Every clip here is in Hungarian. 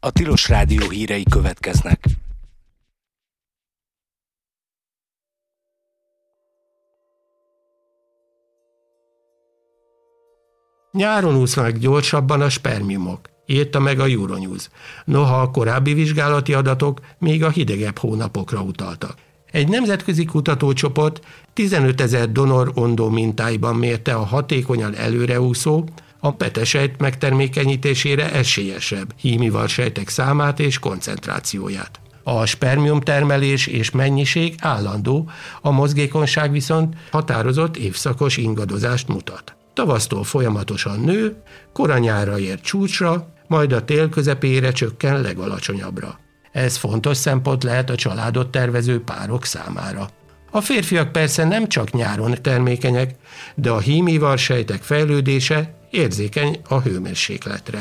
A Tilos Rádió hírei következnek. Nyáron úsznak gyorsabban a spermiumok, írta meg a Euronews. Noha a korábbi vizsgálati adatok még a hidegebb hónapokra utaltak. Egy nemzetközi kutatócsoport 15 000 donor ondó mintáiban mérte a hatékonyan előreúszó, a petesejt megtermékenyítésére esélyesebb hímivarsejtek számát és koncentrációját. A spermium termelés és mennyiség állandó, a mozgékonyság viszont határozott évszakos ingadozást mutat. Tavasztól folyamatosan nő, koranyára ér csúcsra, majd a tél közepére csökken legalacsonyabbra. Ez fontos szempont lehet a családot tervező párok számára. A férfiak persze nem csak nyáron termékenyek, de a hímivarsejtek fejlődése érzékeny a hőmérsékletre.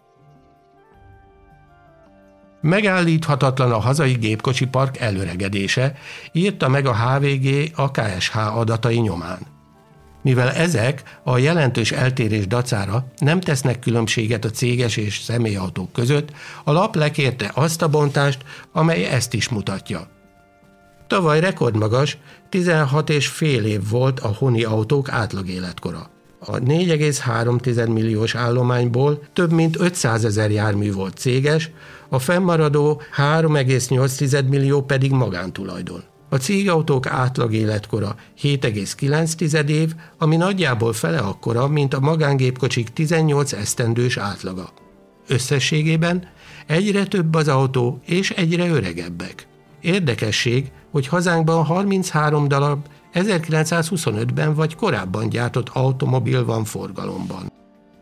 Megállíthatatlan a hazai gépkocsipark elöregedése, írta meg a HVG a KSH adatai nyomán. Mivel ezek a jelentős eltérés dacára nem tesznek különbséget a céges és személyautók között, a lap lekérte azt a bontást, amely ezt is mutatja. Tavaly rekordmagas, 16,5 év volt a honi autók átlagéletkora. A 4,3 milliós állományból több mint 500 000 jármű volt céges, a fennmaradó 3,8 millió pedig magántulajdon. A cégautók átlag életkora 7,9 év, ami nagyjából fele akkora, mint a magángépkocsik 18 esztendős átlaga. Összességében egyre több az autó és egyre öregebbek. Érdekesség, hogy hazánkban 33 darab 1925-ben vagy korábban gyártott automobil van forgalomban.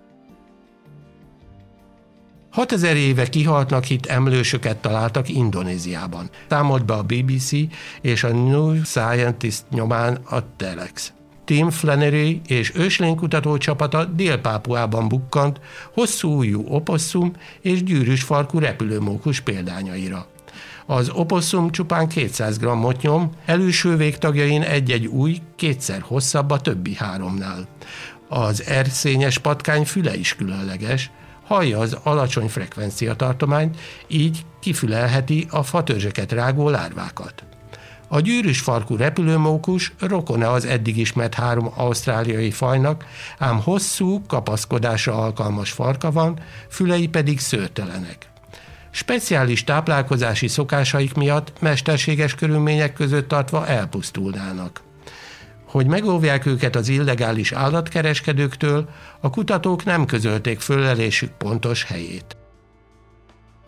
6000 éve kihaltnak hitt emlősöket találtak Indonéziában. Számolt be a BBC és a New Scientist nyomán a Telex. Tim Flannery és őslénykutató csapata Dél-Pápuában bukkant hosszú ujjú oposszum és gyűrűs farkú repülőmókus példányaira. Az oposszum csupán 200 grammot nyom, előső végtagjain egy-egy ujj kétszer hosszabb a többi háromnál. Az erszényes patkány füle is különleges, hallja az alacsony frekvenciatartományt, így kifülelheti a fatörzseket rágó lárvákat. A gyűrűs farkú repülőmókus rokona az eddig ismert 3 ausztráliai fajnak, ám hosszú, kapaszkodásra alkalmas farka van, fülei pedig szőrtelenek. Speciális táplálkozási szokásaik miatt mesterséges körülmények között tartva elpusztulnának. Hogy megóvják őket az illegális állatkereskedőktől, a kutatók nem közölték fölelésük pontos helyét.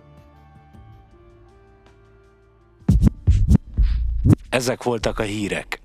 Ezek voltak a hírek.